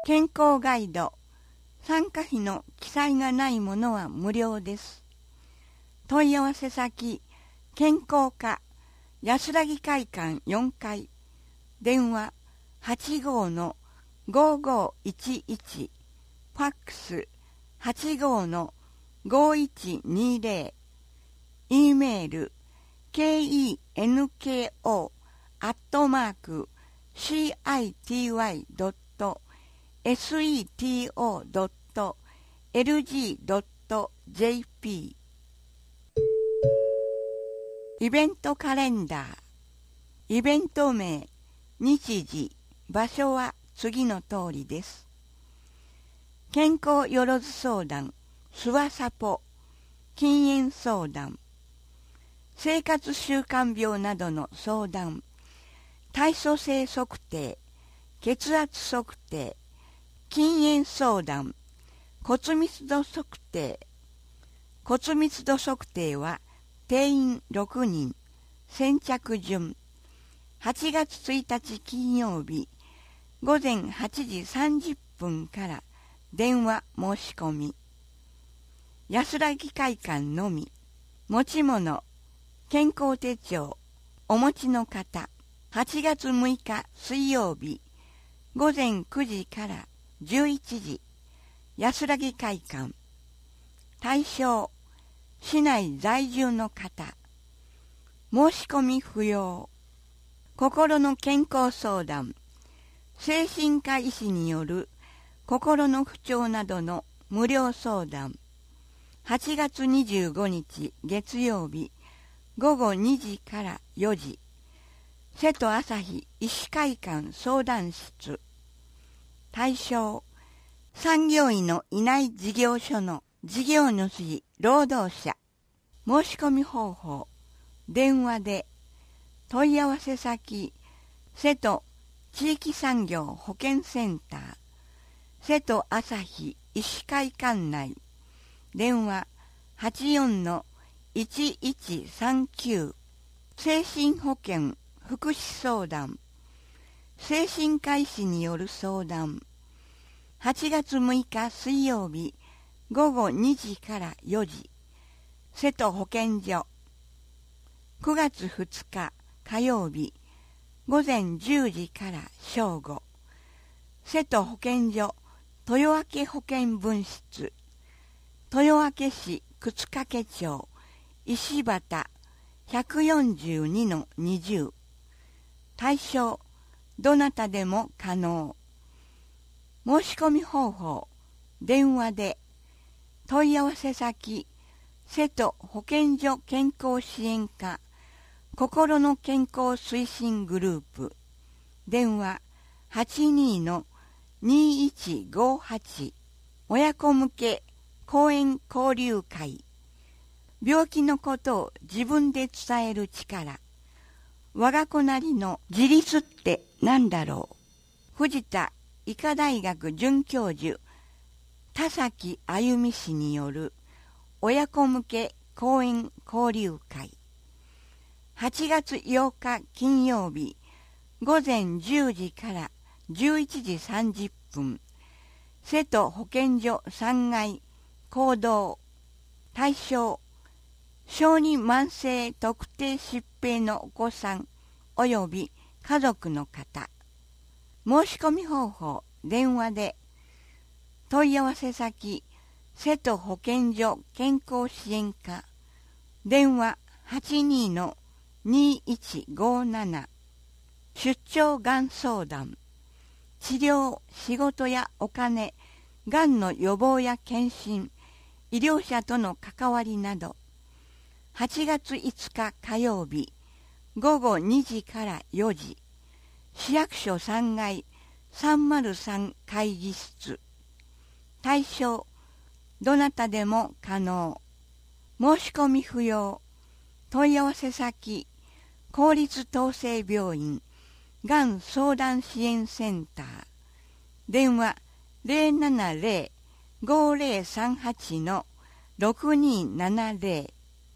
健康ガイド、参加費の記載がないものは無料です。問い合わせ先、健康課、安らぎ会館4階、電話85-5511、ファックス85-5120、E メール、kenko@city.seto.lg.jp。 イベントカレンダー。イベント名、日時、場所は次の通りです。健康よろず相談、スワサポ、禁煙相談、生活習慣病などの相談、体組成測定、血圧測定、禁煙相談、骨密度測定。骨密度測定は定員6人、先着順。8月1日金曜日、午前8時30分から電話申し込み。安らぎ会館のみ。持ち物、健康手帳、お持ちの方。8月6日水曜日、午前9時から11時。安らぎ会館。対象、市内在住の方。申し込み不要。心の健康相談。精神科医師による心の不調などの無料相談。8月25日月曜日午後2時から4時。瀬戸朝日医師会館相談室。対象、産業医のいない事業所の事業主労働者。申し込み方法、電話で。問い合わせ先、瀬戸地域産業保健センター、瀬戸朝日医師会館内。電話84-1139。精神保健福祉相談。精神科医師による相談。8月6日水曜日午後2時から4時。瀬戸保健所。9月2日火曜日午前10時から正午。瀬戸保健所豊明保健分室。豊明市沓掛町石畑 142-20。対象、どなたでも可能。申し込み方法、電話で。問い合わせ先、瀬戸保健所健康支援課心の健康推進グループ。電話82-2158。親子向け講演交流会。病気のことを自分で伝える力。我が子なりの自立って何だろう。藤田医科大学准教授田崎あゆみ氏による親子向け講演交流会。8月8日金曜日午前10時から11時30分。瀬戸保健所3階講堂。対象、小児慢性特定疾病のお子さん及び家族の方。申し込み方法、電話で。問い合わせ先、瀬戸保健所健康支援課。電話82-2157。出張がん相談。治療、仕事やお金、がんの予防や検診、医療者との関わりなど。8月5日火曜日午後2時から4時。市役所3階303会議室。対象、どなたでも可能。申し込み不要。問い合わせ先、公立統制病院がん相談支援センター。電話070-5038-6270。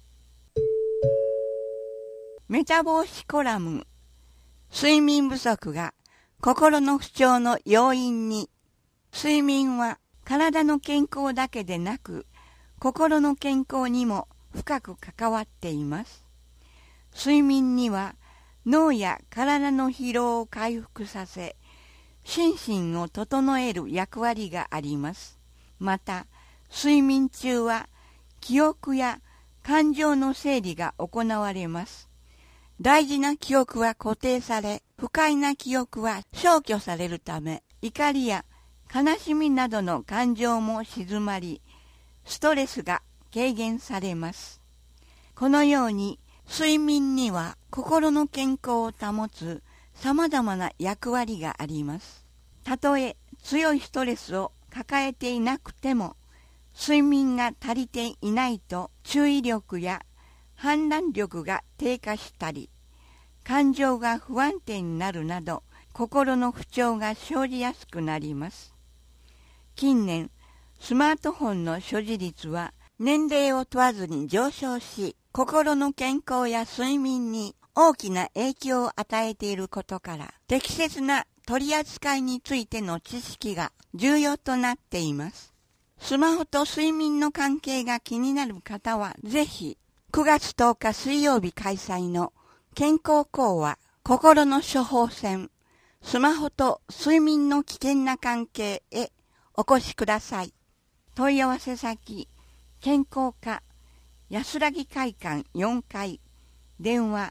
メタ防止コラム。睡眠不足が心の不調の要因に。 睡眠は体の健康だけでなく、心の健康にも深く関わっています。睡眠には脳や体の疲労を回復させ、心身を整える役割があります。また、睡眠中は記憶や感情の整理が行われます。大事な記憶は固定され、不快な記憶は消去されるため、怒りや悲しみなどの感情も静まり、ストレスが軽減されます。このように、睡眠には心の健康を保つ様々な役割があります。たとえ強いストレスを抱えていなくても、睡眠が足りていないと注意力や判断力が低下したり、感情が不安定になるなど、心の不調が生じやすくなります。近年、スマートフォンの所持率は年齢を問わずに上昇し、心の健康や睡眠に大きな影響を与えていることから、適切な取り扱いについての知識が重要となっています。スマホと睡眠の関係が気になる方は、ぜひ9月10日水曜日開催の健康講話、心の処方箋、スマホと睡眠の危険な関係へお越しください。問い合わせ先、健康課安らぎ会館4階、電話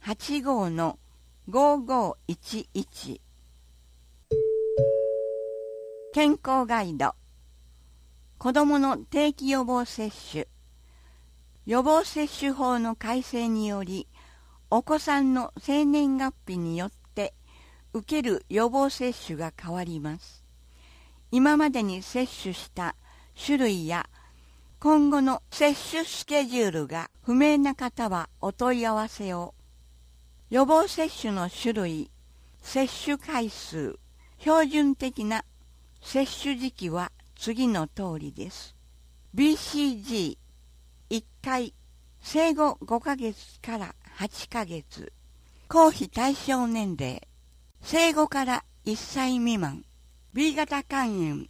85-5511。 健康ガイド、子どもの定期予防接種。予防接種法の改正により、お子さんの生年月日によって受ける予防接種が変わります。今までに接種した種類や今後の接種スケジュールが不明な方はお問い合わせを。予防接種の種類、接種回数、標準的な接種時期は次の通りです。BCG1 回、生後5ヶ月から8ヶ月、公費対象年齢、生後から1歳未満。B 型肝炎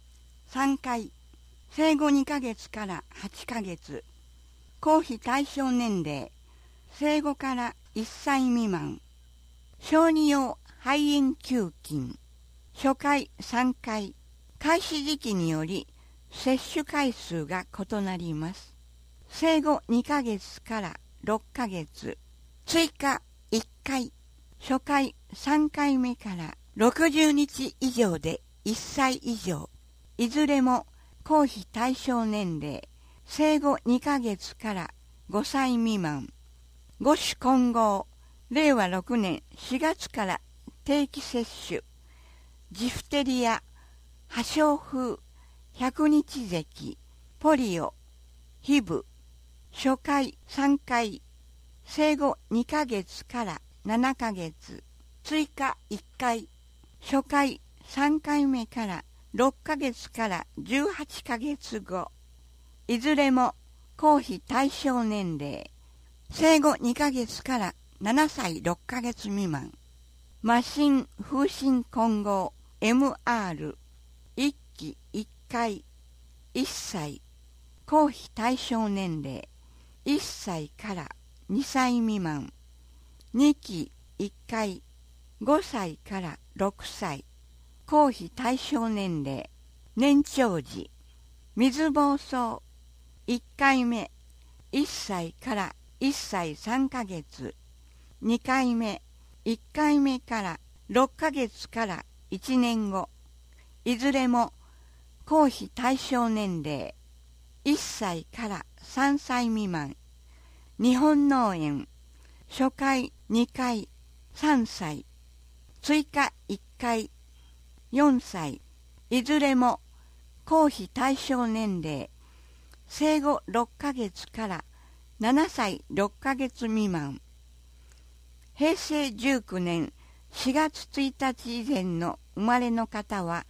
3回、生後2ヶ月から8ヶ月、公費対象年齢、生後から1歳未満。小児用肺炎球菌、初回3回、開始時期により接種回数が異なります。生後2ヶ月から6ヶ月、追加1回、初回3回目から60日以上で1歳以上、いずれも公費対象年齢、生後2ヶ月から5歳未満。五種混合、令和6年4月から定期接種、ジフテリア、破傷風、百日咳、ポリオ、ヒブ、初回3回、生後2ヶ月から7ヶ月、追加1回、初回3回目から6ヶ月から18ヶ月後、いずれも公費対象年齢、生後2ヶ月から7歳6ヶ月未満。麻疹風疹混合 MR、 1期1回、1歳、公費対象年齢、1歳から2歳未満。2期1回、5歳から6歳、公費対象年齢、年長児。水疱瘡1回目、1歳から1歳3ヶ月、2回目、1回目から6ヶ月から1年後、いずれも公費対象年齢、1歳から3歳未満。日本脳炎、初回2回、3歳、追加1回、4歳、いずれも公費対象年齢、生後6ヶ月から7歳6ヶ月未満。平成19年4月1日以前の生まれの方は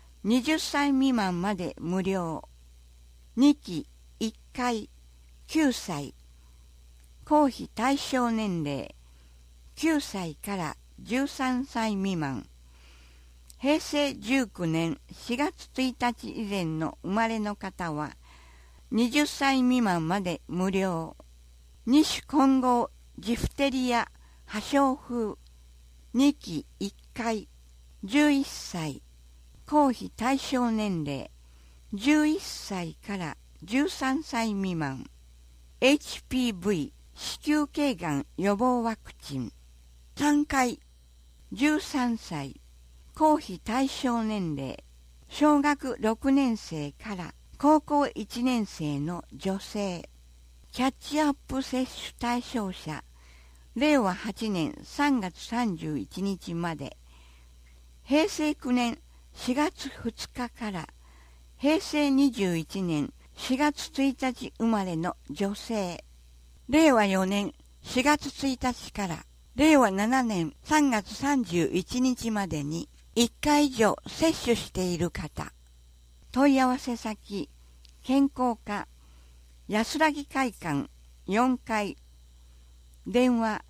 20歳未満まで無料。2期1回、9歳、公費対象年齢、9歳から13歳未満。 平成19年4月1日以前の生まれの方は20歳未満まで無料。2種混合ジフテリア破傷風2期1回11歳公費対象年齢11歳から13歳未満 HPV 子宮頸がん予防ワクチン3回13歳公費対象年齢小学6年生から高校1年生の女性キャッチアップ接種対象者令和8年3月31日まで平成9年4月2日から平成21年4月1日生まれの女性令和4年4月1日から令和7年3月31日までに1回以上接種している方問い合わせ先健康課安らぎ会館4階電話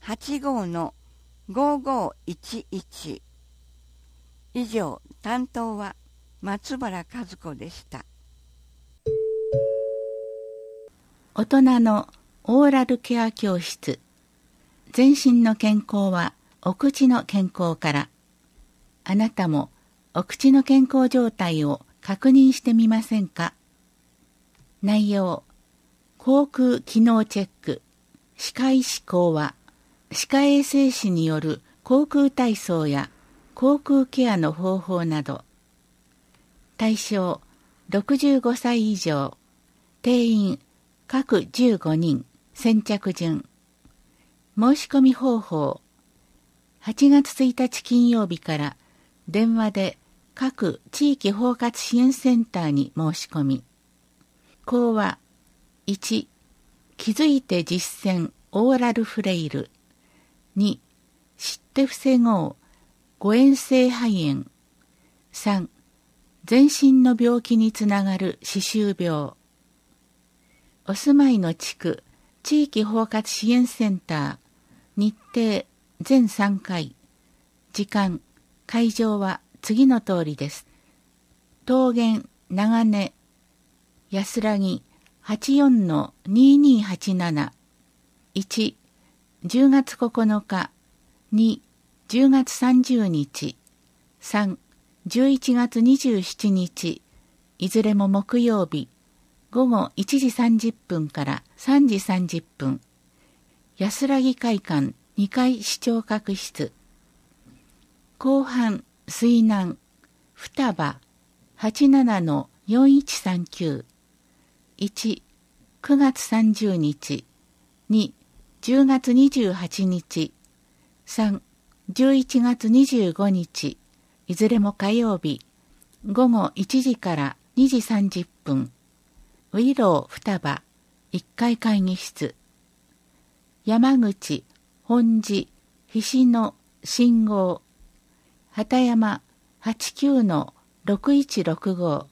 85-5511 以上担当は松原和子でした。 大人のオーラルケア教室全身の健康はお口の健康からあなたもお口の健康状態を確認してみませんか。内容口腔機能チェック歯科医師講話歯科衛生士による口腔体操や口腔ケアの方法など対象65歳以上定員各15人先着順申し込み方法8月1日金曜日から電話で各地域包括支援センターに申し込み講話1気づいて実践オーラルフレイル2知って防ごう誤嚥性肺炎3全身の病気につながる歯周病お住まいの地区地域包括支援センター日程全3回時間会場は次の通りです。桃源長根安らぎ 84-2287 1、10月9日2、10月30日3、11月27日いずれも木曜日午後1時30分から3時30分安らぎ会館2階視聴覚室後半水難双葉 87-4139 1、9月30日2、10月28日3、11月25日いずれも火曜日午後1時から2時30分ウィロー双葉1階会議室山口本寺菱野信号畑山 89-6165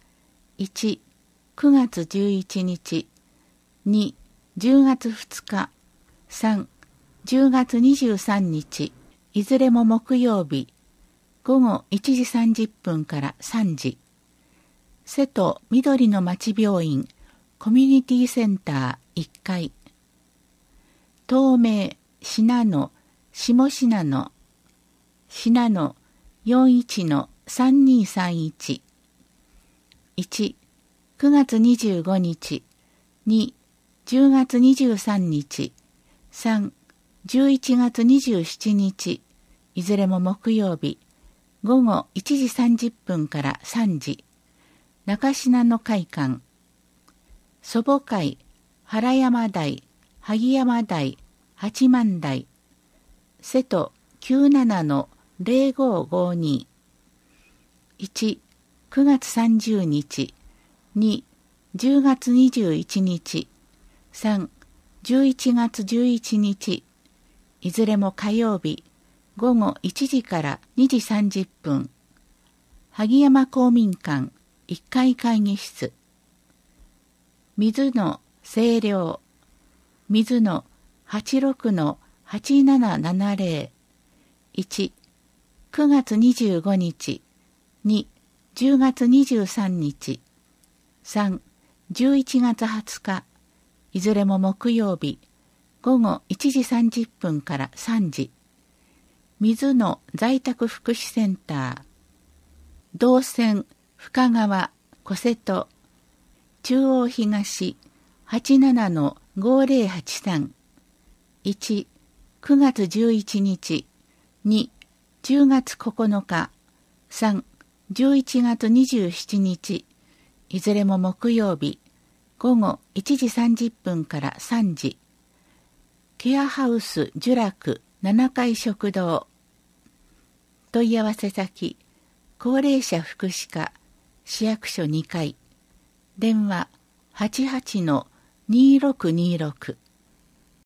1、9月11日2、10月2日3、10月23日いずれも木曜日午後1時30分から3時瀬戸緑の町病院コミュニティセンター1階東名信濃下信濃信濃 41-3231 1、9月25日2、10月23日3、11月27日いずれも木曜日午後1時30分から3時中信濃会館祖母会原山台萩山台八幡台瀬戸 97-0552 1、9月30日2、10月21日3、11月11日いずれも火曜日午後1時から2時30分萩山公民館1階会議室水野清涼水野 86-8770 1、 9月25日、2、10月23日、3、11月20日、いずれも木曜日、午後1時30分から3時、水野在宅福祉センター、道線深川小瀬戸中央東 87-5083 1、9月11日、2、10月9日、3、11月27日、いずれも木曜日、午後1時30分から3時、ケアハウス聚楽7階食堂、問い合わせ先、高齢者福祉課、市役所2階、電話88-2626